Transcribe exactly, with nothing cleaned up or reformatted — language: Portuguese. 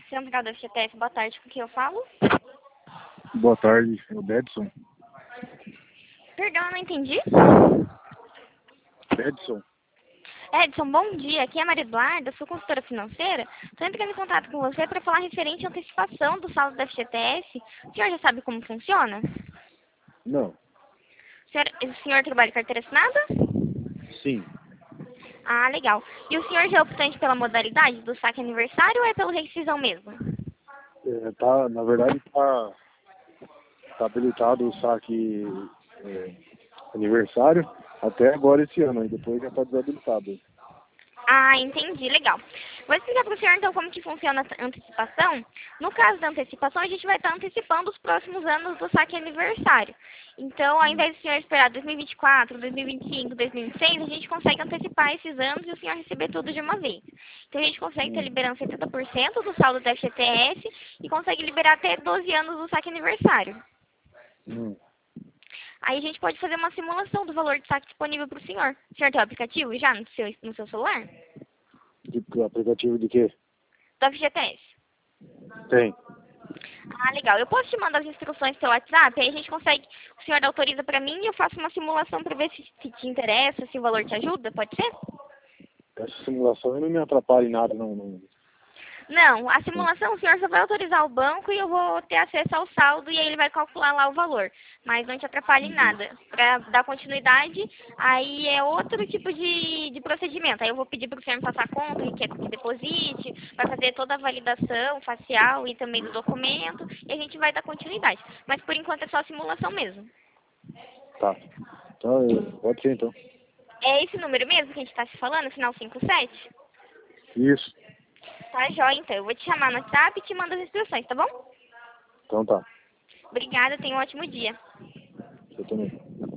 Central da F G T S, boa tarde, com quem eu falo? Boa tarde, é o Bedson. Perdão, eu não entendi. Bedson? Edson, bom dia. Aqui é a Maria Eduarda, sou consultora financeira. Estou entrando em contato com você para falar referente à antecipação do saldo da F G T S. O senhor já sabe como funciona? Não. O senhor, o senhor trabalha em carteira assinada? Sim. Ah, legal. E o senhor já é optante pela modalidade do saque aniversário ou é pela rescisão mesmo? É, tá, na verdade tá, tá habilitado o saque é, aniversário até agora esse ano, e depois já tá desabilitado. Ah, entendi, legal. Vou explicar para o senhor então como que funciona a antecipação. No caso da antecipação, a gente vai estar antecipando os próximos anos do saque aniversário. Então, ao invés do senhor esperar dois mil e vinte e quatro, dois mil e vinte e cinco, dois mil e vinte e seis, a gente consegue antecipar esses anos e o senhor receber tudo de uma vez. Então, a gente consegue estar Hum. liberando setenta por cento do saldo da F G T S e consegue liberar até doze anos do saque aniversário. Hum. Aí a gente pode fazer uma simulação do valor de saque disponível para o senhor. O senhor tem o aplicativo já no seu, no seu celular? De, aplicativo de quê? Do F G T S. Tem. Ah, legal. Eu posso te mandar as instruções pelo WhatsApp, aí a gente consegue, o senhor autoriza para mim e eu faço uma simulação para ver se, se te interessa, se o valor te ajuda, pode ser? Essa simulação não me atrapalha em nada, não. não. Não, a simulação o senhor só vai autorizar o banco e eu vou ter acesso ao saldo e aí ele vai calcular lá o valor. Mas não te atrapalha em Uhum. nada. Para dar continuidade, aí é outro tipo de, de procedimento. Aí eu vou pedir para o senhor me passar a conta, que quer que deposite, vai fazer toda a validação facial e também do documento e a gente vai dar continuidade. Mas por enquanto é só simulação mesmo. Tá. Então, eu- pode ser então. É esse número mesmo que a gente está se falando, final cinquenta e sete? Isso. Tá, jóia, então. Eu vou te chamar no WhatsApp e te mando as instruções, tá bom? Então tá. Obrigada, tenha um ótimo dia. Você também.